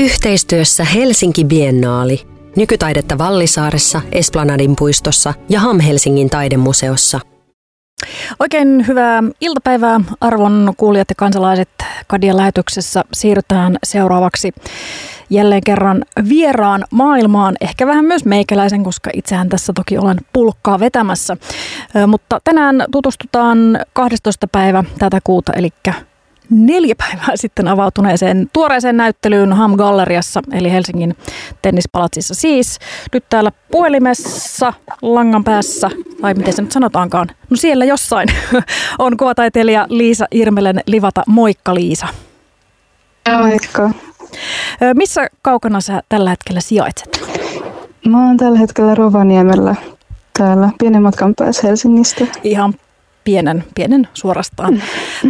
Yhteistyössä Helsinki Biennaali. Nykytaidetta Vallisaaressa, Esplanadin puistossa ja HAM Helsingin taidemuseossa. Oikein hyvää iltapäivää, arvon kuulijat ja kansalaiset. Kadian lähetyksessä siirrytään seuraavaksi jälleen kerran vieraan maailmaan, ehkä vähän myös meikäläisen, koska itsehän tässä toki olen pulkkaa vetämässä. Mutta tänään tutustutaan 12. päivä tätä kuuta, eli 4 päivää sitten avautuneeseen tuoreeseen näyttelyyn HAM Galleriassa, eli Helsingin Tennispalatsissa siis. Nyt täällä puhelimessa, langan päässä, tai miten se nyt sanotaankaan, no siellä jossain, on kuvataiteilija Liisa Irmelen-Livata. Moikka Liisa. Moikka. Missä kaukana sä tällä hetkellä sijaitset? Mä oon tällä hetkellä Rovaniemellä, täällä pienen matkan päässä Helsingistä. Ihan pienen suorastaan.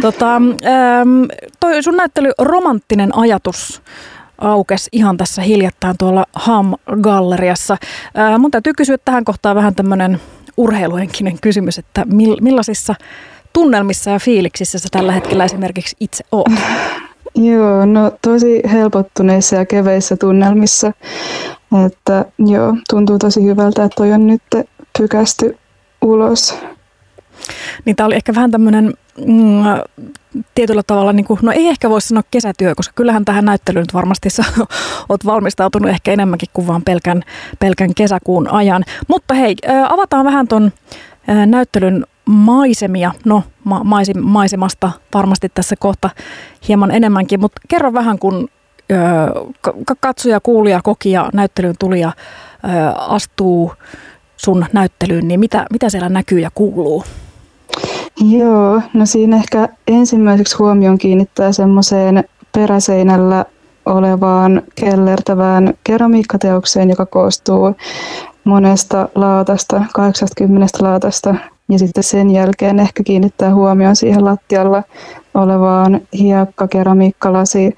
Toi sun näyttely Romanttinen ajatus aukesi ihan tässä hiljattain tuolla HAM Galleriassa. Mun täytyy kysyä tähän kohtaan vähän tämmöinen urheiluhenkinen kysymys, että millaisissa tunnelmissa ja fiiliksissä sä tällä hetkellä esimerkiksi itse oot? Joo, no tosi helpottuneissa ja keveissä tunnelmissa, että joo, tuntuu tosi hyvältä, että toi on nyt pykästy ulos. Niin tämä oli ehkä vähän tämmöinen tietyllä tavalla, niin kuin, no ei ehkä voisi sanoa kesätyö, koska kyllähän tähän näyttelyyn nyt varmasti sä oot valmistautunut ehkä enemmänkin kuin vaan pelkän kesäkuun ajan. Mutta hei, avataan vähän ton näyttelyn maisemia, no maisemasta varmasti tässä kohta hieman enemmänkin, mutta kerro vähän, kun katsoja, kuulija, kokija, näyttelyyn tulija astuu sun näyttelyyn, niin mitä siellä näkyy ja kuuluu? Joo, no siinä ehkä ensimmäiseksi huomion kiinnittää semmoiseen peräseinällä olevaan kellertävään keramiikkateokseen, joka koostuu monesta laatasta, 80 laatasta. Ja sitten sen jälkeen ehkä kiinnittää huomioon siihen lattialla olevaan hiekkakeramiikkalasi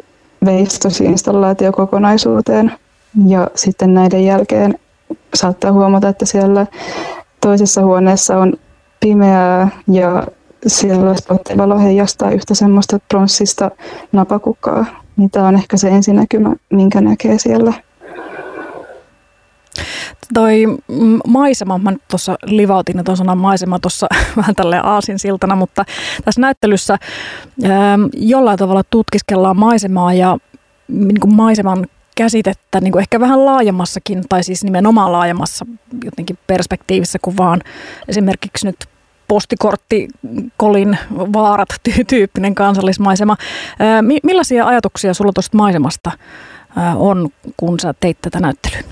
veistosinstallaatiokokonaisuuteen. Ja sitten näiden jälkeen saattaa huomata, että siellä toisessa huoneessa on pimeää ja siellä spottivalo heijastaa yhtä semmoista pronssista napakukkaa. Niin tämä on ehkä se ensinäkymä, minkä näkee siellä. Toi maisema, mä nyt tuossa livautin ja tuon sanan maisema tuossa vähän tälleen aasinsiltana, mutta tässä näyttelyssä jollain tavalla tutkiskellaan maisemaa ja niin kuin maiseman käsitettä niin kuin ehkä vähän laajemmassakin, tai siis nimenomaan laajemmassa jotenkin perspektiivissä kuin vaan esimerkiksi nyt postikorttikolin vaarat tyyppinen kansallismaisema. Millaisia ajatuksia sulla tuosta maisemasta on, kun sä teit tätä näyttelyä?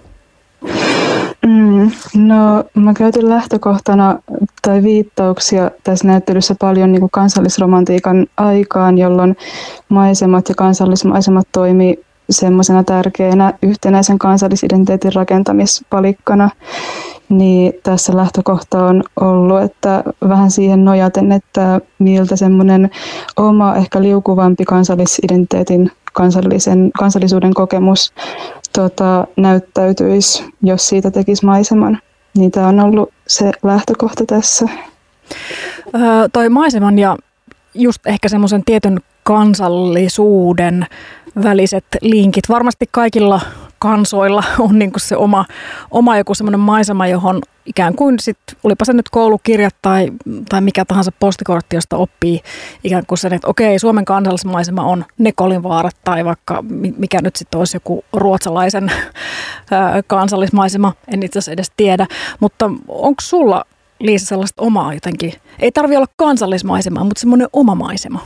No mä käytin lähtökohtana tai viittauksia tässä näyttelyssä paljon niin kuin kansallisromantiikan aikaan, jolloin maisemat ja kansallismaisemat toimii semmoisena tärkeänä yhtenäisen kansallisidentiteetin rakentamispalikkana, niin tässä lähtökohta on ollut, että vähän siihen nojaten, että miltä semmoinen oma ehkä liukuvampi kansallisidentiteetin kansallisuuden kokemus näyttäytyisi, jos siitä tekisi maiseman. Niin tämä on ollut se lähtökohta tässä. Toi maiseman ja just ehkä semmoisen tietyn kansallisuuden väliset linkit. Varmasti kaikilla kansoilla on niin kuin se oma joku semmoinen maisema, johon ikään kuin sit, olipa se nyt koulukirjat tai mikä tahansa postikortti, josta oppii ikään kuin sen, että okei, Suomen kansallismaisema on Nekolinvaarat tai vaikka mikä nyt sitten olisi joku ruotsalaisen kansallismaisema, en itse asiassa edes tiedä. Mutta onko sulla, Liisa, sellaista omaa jotenkin, ei tarvitse olla kansallismaisemaa, mutta semmoinen oma maisema?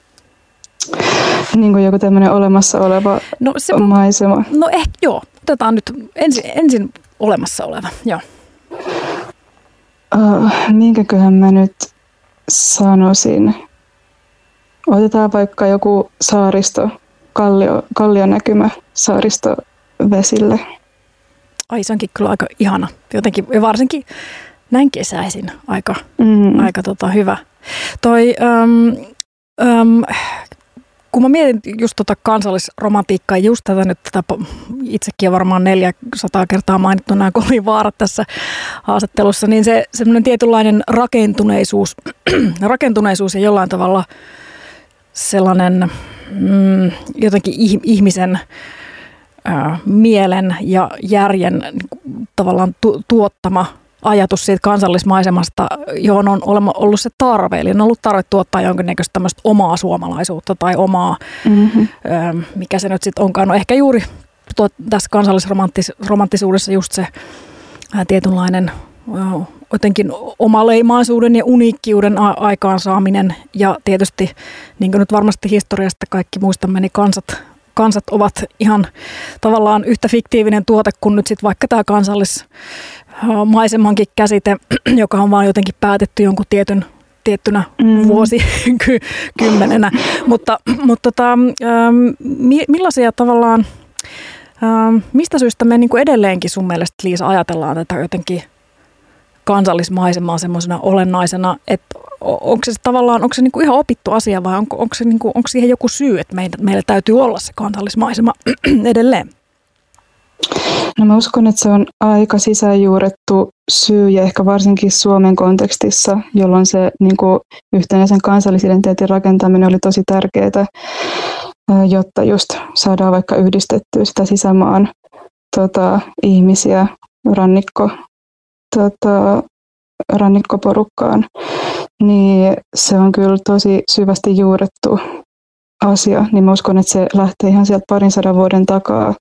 Niin kuin joku tämmöinen olemassa oleva maisema. No ehkä joo. Otetaan nyt ensin olemassa oleva. Joo. Minkäköhän mä nyt sanoisin? Otetaan vaikka joku saaristo, kallionäkymä saaristovesille. Ai, se onkin kyllä aika ihana. Jotenkin, ja varsinkin näin kesäisin aika hyvä. Toi... kun mä mietin just kansallisromantiikkaa, just tätä itsekin varmaan 400 kertaa mainittu nämä Kolinvaarat tässä haastattelussa, niin se semmoinen tietynlainen rakentuneisuus ja jollain tavalla sellainen jotenkin ihmisen mielen ja järjen tavallaan tuottama ajatus siitä kansallismaisemasta, johon on ollut se tarve. Eli on ollut tarve tuottaa jonkinnäköistä tämmöistä omaa suomalaisuutta tai omaa, mikä se nyt sitten onkaan. No ehkä juuri tässä kansallisromanttisuudessa just se tietynlainen jotenkin omaleimaisuuden ja uniikkiuden aikaansaaminen. Ja tietysti, niin kuin nyt varmasti historiasta kaikki muistamme, niin kansat ovat ihan tavallaan yhtä fiktiivinen tuote kuin nyt sitten vaikka tämä kansallismaisemankin käsite, joka on vaan jotenkin päätetty jonkun tiettynä vuosikymmenenä. Mutta millaisia tavallaan, mistä syystä me niin kuin edelleenkin sun mielestä, Liisa, ajatellaan tätä jotenkin kansallismaisemaa semmoisena olennaisena, että onko se niin kuin ihan opittu asia vai onko siihen joku syy, että meillä täytyy olla se kansallismaisema edelleen? No mä uskon, että se on aika sisäänjuurettu syy ja ehkä varsinkin Suomen kontekstissa, jolloin se niin kuin yhtenäisen kansallisidentiteetin rakentaminen oli tosi tärkeää, jotta just saadaan vaikka yhdistettyä sitä sisämaan ihmisiä rannikkoporukkaan, niin se on kyllä tosi syvästi juurettu asia, niin mä uskon, että se lähtee ihan sieltä 200 vuoden takaa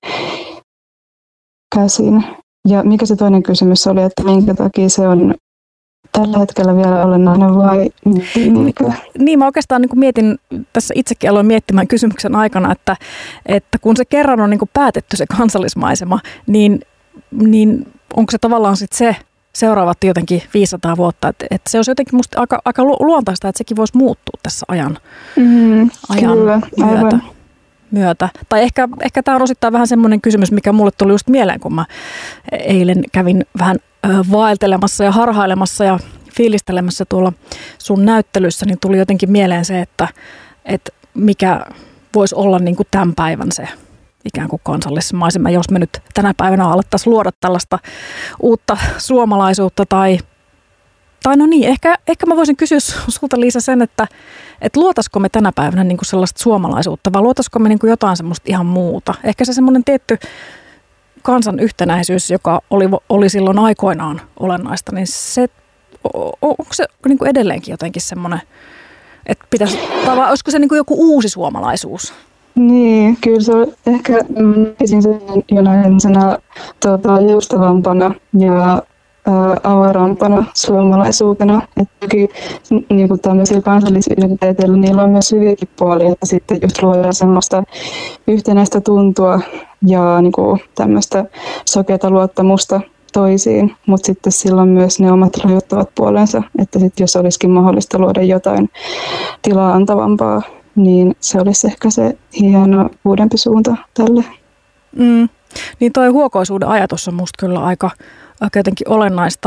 käsin. Ja mikä se toinen kysymys oli, että minkä takia se on tällä hetkellä vielä olennainen vai mikä? Niin, mä oikeastaan niin kuin mietin, tässä itsekin aloin miettimään kysymyksen aikana, että kun se kerran on niin kuin päätetty se kansallismaisema, niin onko se tavallaan sitten se seuraavat jotenkin 500 vuotta, että se olisi jotenkin musta aika luontaista, että sekin voisi muuttua tässä ajan kyllä, myötä. Tai ehkä tämä on osittain vähän semmoinen kysymys, mikä mulle tuli just mieleen, kun mä eilen kävin vähän vaeltelemassa ja harhailemassa ja fiilistelemässä tuolla sun näyttelyssä, niin tuli jotenkin mieleen se, että mikä voisi olla niin kuin tämän päivän se ikään kuin kansallismaisema, jos me nyt tänä päivänä alettaisiin luoda tällaista uutta suomalaisuutta tai no niin, ehkä mä voisin kysyä sulta, Liisa, sen, että luotaisiko me tänä päivänä niin kuin sellaista suomalaisuutta vai luotaisiko me niin kuin jotain semmoista ihan muuta. Ehkä se semmoinen tietty kansan yhtenäisyys, joka oli silloin aikoinaan olennaista, niin onko se niin kuin edelleenkin jotenkin semmoinen, että olisiko se niin kuin joku uusi suomalaisuus? Niin, kyllä se on ehkä näkisin sen jonain joustavampana ja avarampana suomalaisuutena. Että niin kuin tämmöisillä kansallisidentiteeteillä niillä on myös hyviäkin puolia, että sitten just luodaan semmoista yhtenäistä tuntua ja niin kuin tämmöistä sokeata luottamusta toisiin, mutta sitten silloin myös ne omat rajoittavat puolensa, että sitten jos olisikin mahdollista luoda jotain tilaa antavampaa, niin se olisi ehkä se hieno uudempi suunta tälle. Niin toi huokoisuuden ajatus on musta kyllä aika jotenkin olennaista.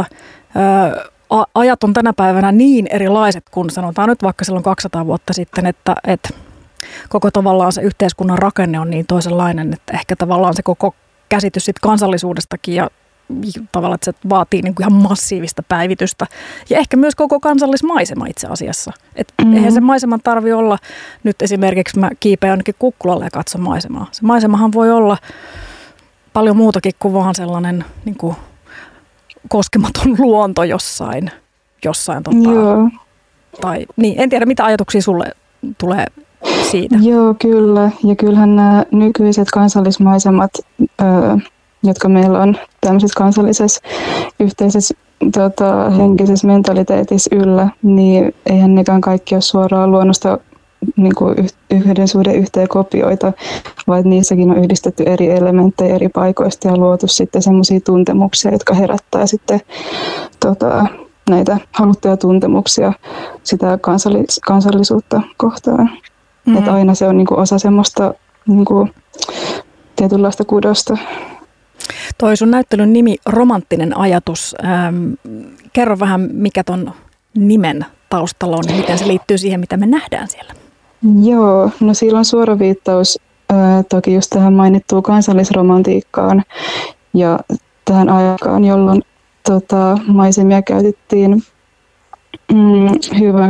Ajat on tänä päivänä niin erilaiset kuin sanotaan nyt vaikka silloin 200 vuotta sitten, että koko tavallaan se yhteiskunnan rakenne on niin toisenlainen, että ehkä tavallaan se koko käsitys sit kansallisuudestakin ja tavallaan, että se vaatii niin kuin ihan massiivista päivitystä. Ja ehkä myös koko kansallismaisema itse asiassa. Eihän se maiseman tarvitse olla, nyt esimerkiksi mä kiipeän jonnekin Kukkulalle ja katson maisemaa. Se maisemahan voi olla paljon muutakin kuin vaan sellainen niin kuin koskematon luonto jossain Joo. Tai niin, en tiedä mitä ajatuksia sulle tulee siitä. Joo, kyllä. Ja kyllähän nämä nykyiset kansallismaisemat, jotka meillä on tämmöisessä kansallisessa yhteisessä henkisessä mentaliteetissa yllä, niin eihän nekään kaikki ole suoraan luonnosta niin kuin yhden suhde yhteen kopioita, vaan niissäkin on yhdistetty eri elementtejä eri paikoista ja luotu sitten semmoisia tuntemuksia, jotka herättää sitten näitä haluttuja tuntemuksia sitä kansallisuutta kohtaan. Että aina se on niin kuin osa semmoista niin kuin tietynlaista kudosta. Toi sun näyttelyn nimi Romanttinen ajatus. Kerro vähän, mikä ton nimen taustalla on ja miten se liittyy siihen, mitä me nähdään siellä. Joo, no sillä on suora viittaus toki just tähän mainittuun kansallisromantiikkaan ja tähän aikaan, jolloin maisemia käytettiin hyväksi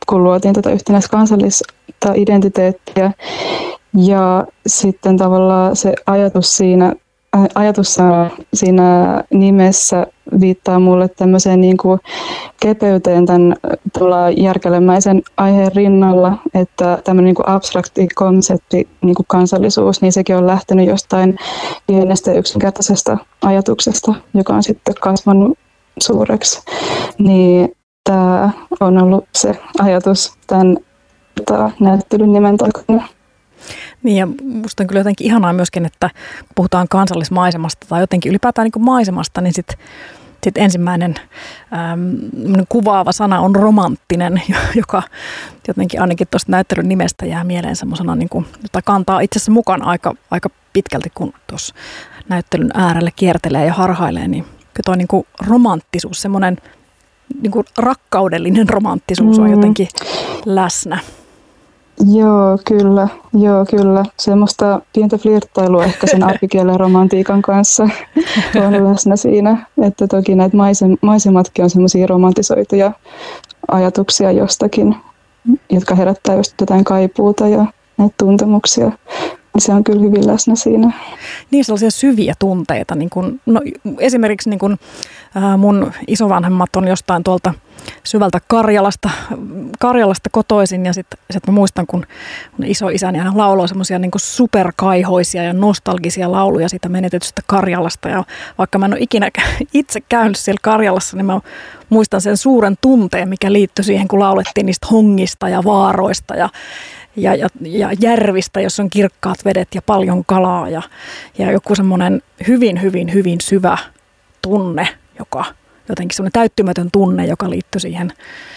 kun luotiin tätä yhtenäistä kansallista identiteettiä. Ja sitten tavallaan se ajatus siinä nimessä viittaa mulle tämmöiseen niin kuin kepeyteen tämän järkelemäisen aiheen rinnalla, että tämmöinen niin kuin abstrakti konsepti, niin kuin kansallisuus, niin sekin on lähtenyt jostain pienestä ja yksinkertaisesta ajatuksesta, joka on sitten kasvanut suureksi. Niin tämä on ollut se ajatus tämän näyttelyn nimen takana. Niin ja musta on kyllä jotenkin ihanaa myöskin, että kun puhutaan kansallismaisemasta tai jotenkin ylipäätään niin kuin maisemasta, niin sit ensimmäinen kuvaava sana on romanttinen, joka jotenkin ainakin tuosta näyttelyn nimestä jää mieleen semmoisena, niin kuin, jota kantaa itse asiassa mukaan aika pitkälti, kun tuossa näyttelyn äärelle kiertelee ja harhailee, niin kyllä tuo niin kuin romanttisuus, semmoinen niin kuin rakkaudellinen romanttisuus on jotenkin läsnä. Joo, kyllä. Semmoista pientä flirttailua ehkä sen arkikielen romantiikan kanssa on läsnä siinä. Että toki näitä maisematkin on semmoisia romantisoituja ajatuksia jostakin, jotka herättää just jotain kaipuuta ja näitä tuntemuksia. Se on kyllä hyvin läsnä siinä. Niin sellaisia syviä tunteita. Niin kun, esimerkiksi niin kun, mun isovanhemmat on jostain tuolta syvältä Karjalasta kotoisin ja sitten mä muistan, kun isoisäni aina lauloi semmoisia niin superkaihoisia ja nostalgisia lauluja siitä menetetystä Karjalasta. Ja vaikka mä en ole ikinä itse käynyt siellä Karjalassa, niin mä muistan sen suuren tunteen, mikä liittyi siihen, kun laulettiin niistä hongista ja vaaroista ja järvistä, jossa on kirkkaat vedet ja paljon kalaa ja joku semmoinen hyvin syvä tunne, joka jotenkin semmoinen täyttymätön tunne, joka liittyy siihen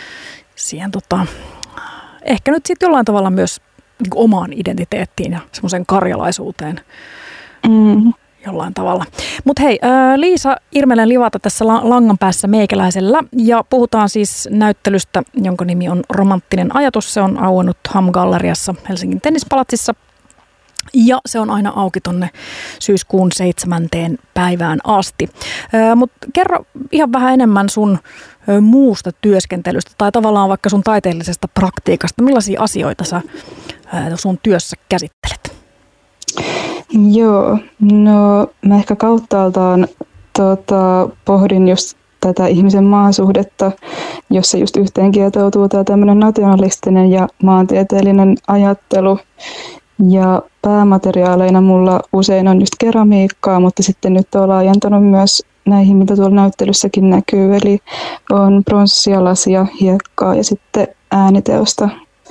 ehkä nyt sitten jollain tavalla myös niin kuin omaan identiteettiin ja semmoiseen karjalaisuuteen jollain tavalla. Mutta hei, Liisa Irmelen-Livata tässä langan päässä meikäläisellä ja puhutaan siis näyttelystä, jonka nimi on Romanttinen ajatus. Se on auennut HAM-galleriassa Helsingin Tennispalatsissa ja se on aina auki tonne syyskuun 7. päivään asti. Mutta kerro ihan vähän enemmän sun muusta työskentelystä tai tavallaan vaikka sun taiteellisesta praktiikasta. Millaisia asioita sä sun työssä käsittelet? Joo, no mä ehkä kauttaaltaan pohdin just tätä ihmisen maasuhdetta, jossa just yhteen kietoutuu tämä tämmöinen nationalistinen ja maantieteellinen ajattelu. Ja päämateriaaleina mulla usein on just keramiikkaa, mutta sitten nyt olen laajentanut myös näihin, mitä tuolla näyttelyssäkin näkyy. Eli on pronssia, lasia, hiekkaa ja sitten ääniteosta.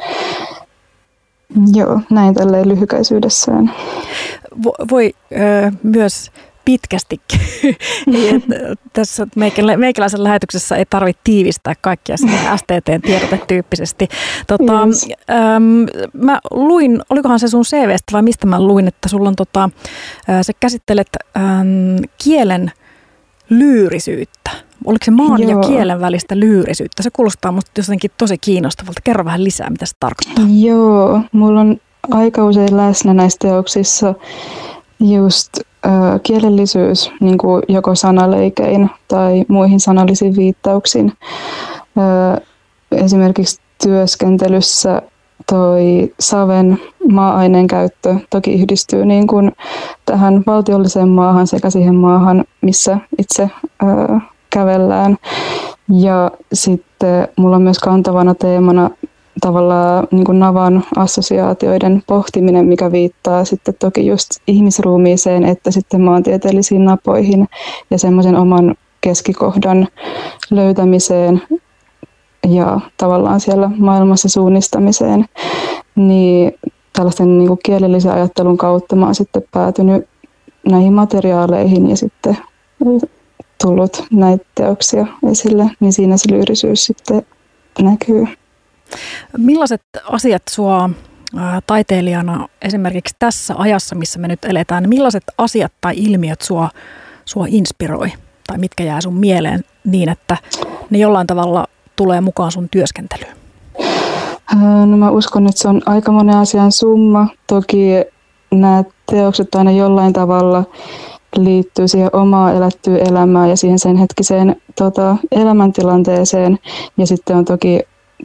Joo, näin tälleen lyhykäisyydessään. Voi myös pitkästikin. Tässä meikäläisen lähetyksessä ei tarvitse tiivistää kaikkia sinne STT-tiedotetyyppisesti. Yes. Mä luin, olikohan se sun CV:stä vai mistä mä luin, että sulla on sä käsittelet kielen lyyrisyyttä. Oliko se maan ja kielen välistä lyyrisyyttä? Se kuulostaa musta jotenkin tosi kiinnostavalta. Kerro vähän lisää, mitä se tarkoittaa. Joo, mulla on aika usein läsnä näissä teoksissa just kielellisyys niin kuin joko sanaleikein tai muihin sanallisiin viittauksiin. Esimerkiksi työskentelyssä toi saven maa-aineen käyttö toki yhdistyy niin kuin tähän valtiolliseen maahan sekä siihen maahan, missä itse kävellään. Ja sitten mulla on myös kantavana teemana tavallaan niin kuin navan assosiaatioiden pohtiminen, mikä viittaa sitten toki just ihmisruumiiseen, että sitten maantieteellisiin napoihin ja semmoisen oman keskikohdan löytämiseen ja tavallaan siellä maailmassa suunnistamiseen. Niin tällaisen niin kuin kielellisen ajattelun kautta mä oon sitten päätynyt näihin materiaaleihin ja sitten tullut näitä teoksia esille, niin siinä se lyyrisyys sitten näkyy. Millaiset asiat sua taiteilijana esimerkiksi tässä ajassa, missä me nyt eletään, niin millaiset asiat tai ilmiöt sua inspiroi tai mitkä jää sun mieleen niin, että ne jollain tavalla tulee mukaan sun työskentelyyn? No mä uskon, että se on aika monen asian summa. Toki nämä teokset aina jollain tavalla liittyy siihen omaan elättyyn elämään ja siihen sen hetkiseen elämäntilanteeseen. Ja sitten on toki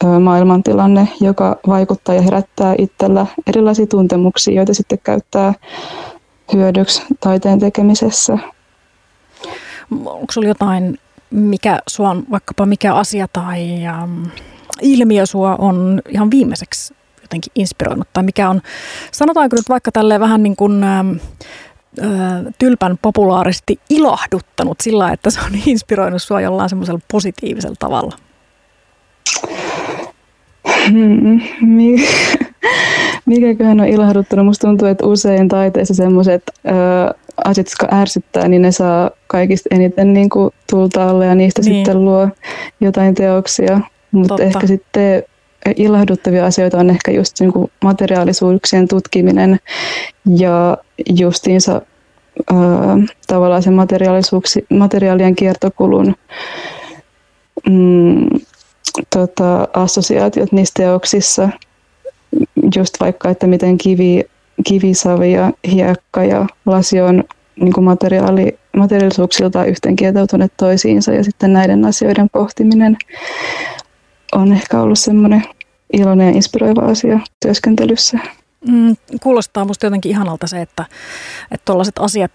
maailmantilanne, joka vaikuttaa ja herättää itsellä erilaisia tuntemuksia, joita sitten käyttää hyödyksi taiteen tekemisessä. Onko sinulla jotain, vaikkapa mikä asia tai ilmiö sua on ihan viimeiseksi jotenkin inspiroinut? Tai mikä on, sanotaanko nyt vaikka tälleen vähän niin kuin tylpän populaarisesti ilahduttanut sillä, että se on inspiroinut sua jollain semmoisella positiivisella tavalla? Mikäköhän on ilahduttanut? Musta tuntuu, että usein taiteessa semmoiset asiat, jotka ärsyttää, niin ne saa kaikista eniten niin kuin tulta alle ja niistä sitten luo jotain teoksia. Mutta ehkä sitten ilahduttavia asioita on ehkä just niin kuin materiaalisuuksien tutkiminen ja justiinsa tavallaan sen materiaalien kiertokulun assosiaatiot niissä teoksissa. Just vaikka, että miten kivisavi ja hiekka ja lasi on niin kuin materiaalisuuksiltaan yhteenkietoutuneet toisiinsa ja sitten näiden asioiden pohtiminen on ehkä ollut semmoinen iloinen ja inspiroiva asia työskentelyssä. Kuulostaa musta jotenkin ihanalta se, että tuollaiset asiat,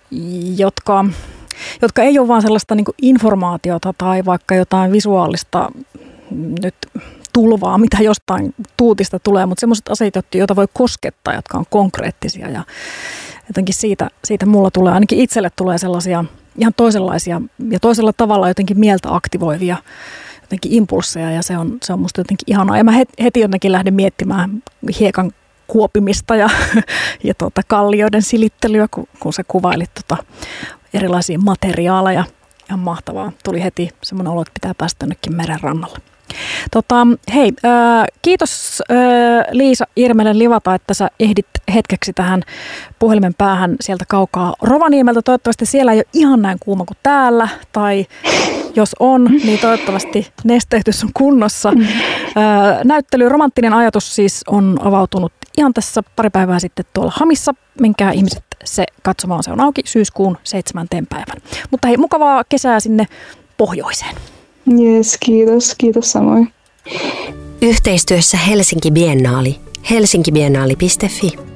jotka ei ole vaan sellaista niin kuin informaatiota tai vaikka jotain visuaalista nyt tulvaa, mitä jostain tuutista tulee, mutta semmoiset asiat, joita voi koskettaa, jotka on konkreettisia ja jotenkin siitä mulla tulee, ainakin itselle tulee sellaisia ihan toisenlaisia ja toisella tavalla jotenkin mieltä aktivoivia jotenkin impulsseja ja se on musta jotenkin ihanaa. Ja mä heti jotenkin lähdin miettimään hiekan kuopimista ja kallioiden silittelyä, kun sä kuvailit erilaisia materiaaleja. Ihan mahtavaa. Tuli heti semmoinen olo, että pitää päästä jonnekin meren rannalle. Hei, kiitos Liisa Irmele-Livata, että sä ehdit hetkeksi tähän puhelimen päähän sieltä kaukaa Rovaniemeltä. Toivottavasti siellä ei ole ihan näin kuuma kuin täällä, tai jos on, niin toivottavasti nesteytys on kunnossa. Näyttely Romanttinen ajatus siis on avautunut ihan tässä pari päivää sitten tuolla Hamissa. Menkää ihmiset se katsomaan, se on auki syyskuun 7. päivän. Mutta hei, mukavaa kesää sinne pohjoiseen. Yes, kiitos samoin. Yhteistyössä Helsinki Biennaali. helsinkibiennaali.fi